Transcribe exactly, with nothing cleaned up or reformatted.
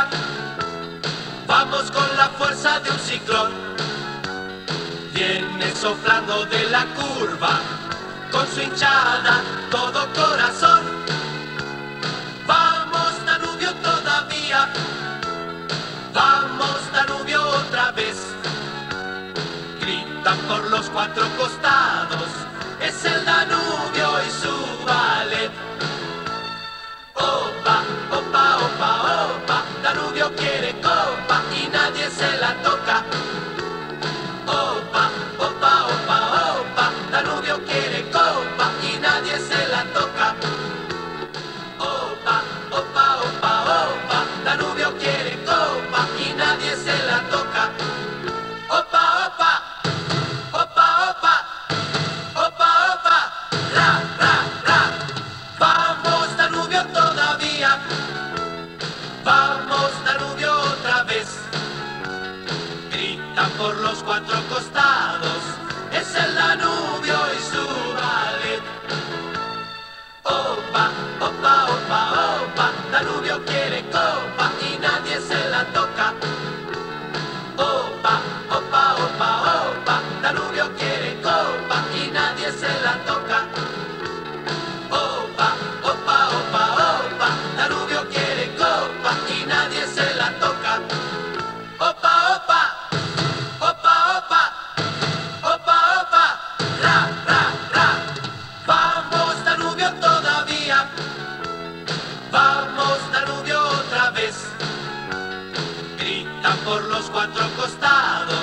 vía. Vamos con la fuerza de un ciclón. Viene soplando de la curva, con su hinchada todo corazón. Vamos Danubio todavía, vamos Danubio otra vez. Gritan por los cuatro costados, es el Danubio y su ballet. Opa, opa, opa, opa, Danubio quiere copa y nadie se la toca. Opa, opa, opa, opa, Danubio quiere copa y nadie se la toca. Opa, opa, opa, opa, Danubio quiere copa y nadie se la toca. Opa, opa, opa, opa, opa, opa, ra, ra, ra. Vamos Danubio todavía, vamos Danubio otra vez. Gritan por los cuatro costados, es el Danubio y su ballet. Opa, opa, opa, opa, Danubio quiere copa y nadie se la toca. Opa, opa, opa, opa, Danubio quiere copa y nadie se la toca. Opa, opa, opa, opa, Danubio quiere copa y nadie se la toca. Opa, opa, opa, opa, opa, opa, ra, ra, ra. Vamos Danubio todavía, vamos Danubio otra vez. Gritan por los cuatro costados,